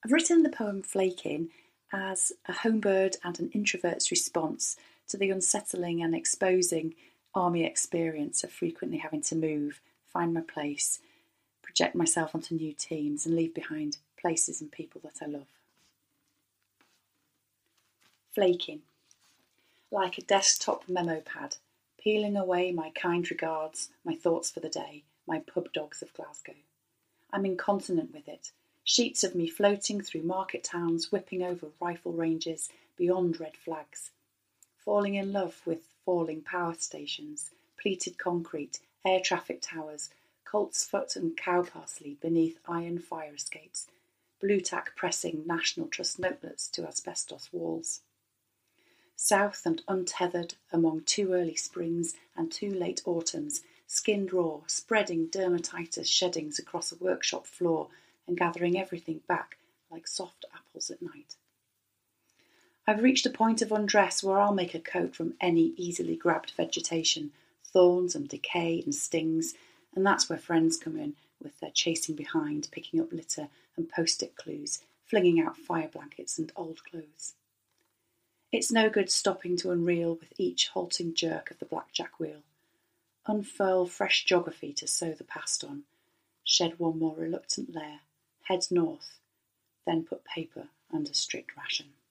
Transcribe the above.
I've written the poem Flaking as a homebird and an introvert's response to the unsettling and exposing army experience of frequently having to move, find my place, project myself onto new teams, and leave behind places and people that I love. Flaking. Like a desktop memo pad, peeling away my kind regards, my thoughts for the day, my pub dogs of Glasgow. I'm incontinent with it. Sheets of me floating through market towns, whipping over rifle ranges beyond red flags. Falling in love with falling power stations, pleated concrete, air traffic towers, colt's foot and cow parsley beneath iron fire escapes, blue tack pressing National Trust notelets to asbestos walls. South and untethered among 2 early springs and 2 late autumns, skinned raw, spreading dermatitis sheddings across a workshop floor and gathering everything back like soft apples at night. I've reached a point of undress where I'll make a coat from any easily grabbed vegetation, thorns and decay and stings, and that's where friends come in with their chasing behind, picking up litter and post-it clues, flinging out fire blankets and old clothes. It's no good stopping to unreel with each halting jerk of the blackjack wheel. Unfurl fresh geography to sew the past on, shed one more reluctant layer, head north, then put paper under strict ration.